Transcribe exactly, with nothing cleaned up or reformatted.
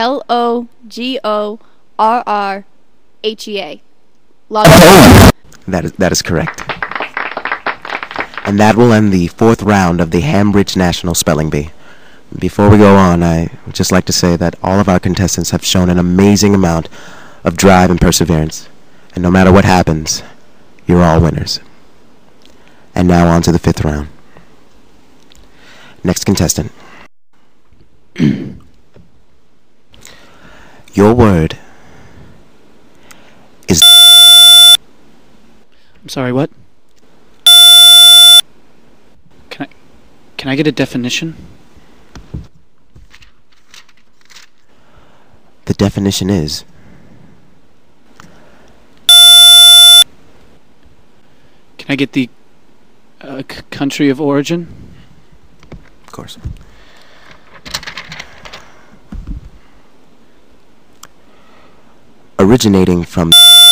L O G O R R H E A. That is, that is correct. And that will end the fourth round of the Hambridge National Spelling Bee. Before we go on, I would just like to say that all of our contestants have shown an amazing amount of drive and perseverance. And no matter what happens, you're all winners. And now on to the fifth round. Next contestant. Your word is... I'm sorry, what? Can I... Can I get a definition? The definition is... Can I get the uh, c country of origin? Of course. Originating from